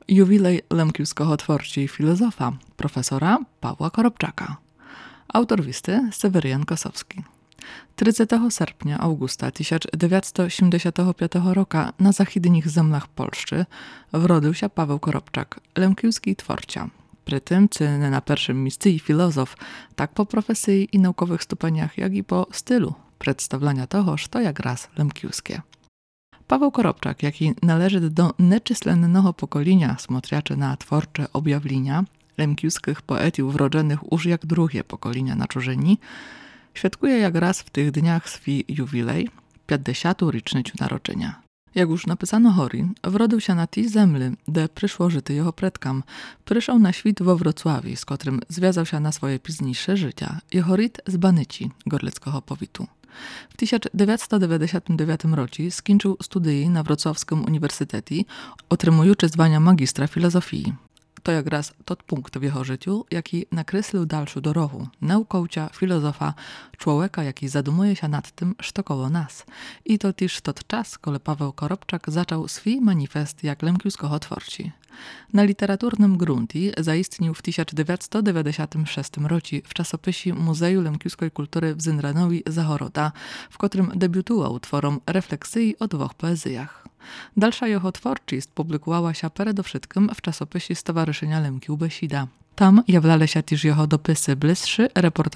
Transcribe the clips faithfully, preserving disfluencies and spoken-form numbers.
Jubilej lemkiuskiego tworci i filozofa, profesora Pawła Koropczaka. Autor listy Seweryjan Kosowski. trzydziestego sierpnia Augusta tysiąc dziewięćset siedemdziesiątego piątego roku na zachідnych zemlach Polszczy wrodził się Paweł Koropczak, lemkiuski tworcia. Przy tym, czy na pierwszym miejscu i filozof, tak po profesji i naukowych stupeniach, jak i po stylu przedstawiania toho, co jak raz lemkiuskie. Paweł Koropczak, jaki należy do nieczyslennego pokolenia smotriaczy na tworcze objawlenia, lemkiuskich poetów wrodzonych już jak drugie pokolenia na czurzeni, świadkuje jak raz w tych dniach swój jubilej, pięćdziesiąty rocznicę narodzenia. Jak już napisano Horin, wrodził się na tej zemli, gdzie przyszło żyty jego predkam. Przyszedł na świat we Wrocławiu, z którym związał się na swoje późniejsze życia. Jego rit z Banyci, gorleckiego powitu. W tysiąc dziewięćset dziewięćdziesiątym dziewiątym roku skończył studia na Wrocławskim Uniwersytecie, otrzymując zwania magistra filozofii. To jak raz tot punkt w jego życiu, jaki nakreślił dalszą drogę naukowca, filozofa, człowieka, jaki zadumuje się nad tym, co koło nas. I to też tot czas, kiedy Paweł Koropczak zaczął swój manifest jak lemkiuskiego tworci. Na literaturnym gruncie zaistnił w tysiąc dziewięćset dziewięćdziesiątym szóstym roku w czasopisie Muzeum Lemkiuskiej Kultury w Zynranowi Zachoroda, w którym debiutował utworom refleksji o dwóch poezjach. Dalsza jego twórczość publikowała się przede wszystkim w czasopisie Stowarzyszenia Lemkiu Besida. Tam jawlali się też jego dopisy bliższy,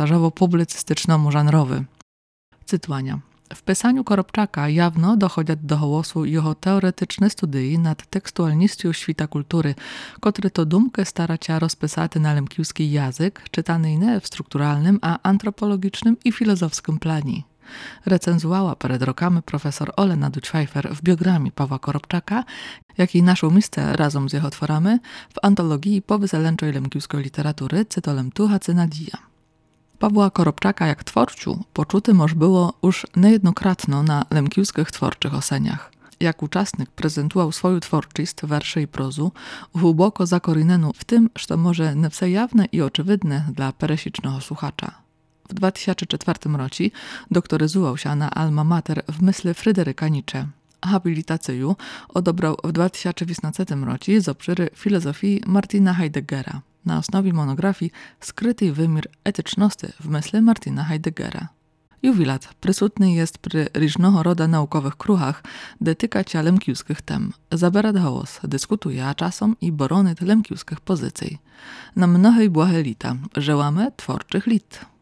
reportażowo-publicystyczno-żanrowy. Cytowania. W pisaniu Koropczaka jawno dochodzi do głosu jego teoretyczne studie nad tekstualnością świata kultury, który to dumkę stara się rozpisać na lemkiuski język, czytany nie w strukturalnym, a antropologicznym i filozofskim planie. Recenzowała przed rokami profesor Olena Dućwajfer w biogramii Pawła Koropczaka, jakiej naszą miejsce razem z jego tworami w antologii powyzeleńczej lemkiuskiej literatury cytolem Tucha Cynadija. Pawła Koropczaka jak twórciu poczuty moż było już niejednokrotno na lemkiuskich twórczych oseniach. Jak uczestnik prezentował swoją twórczość, wersze i prozu, głęboko zakorinenu w tym, co może nie wse jawne i oczywidne dla peresicznego słuchacza. W dwa tysiące czwartym roku doktoryzował się na alma mater w myśli Fryderyka Nietzsche. Habilitację odebrał w dwa tysiące piętnastym roku z obszyry filozofii Martina Heideggera na osnowie monografii Skryty wymiar etyczności w myśli Martina Heideggera. Jubilat prysutny jest przy różnego rodzaju naukowych kruchach, dotyka się lemkiuskich tem. Zabiera głos, dyskutuje, a czasem i borony lemkiuskich pozycji. Na mnohej błahe lita, żełamy twórczych lit.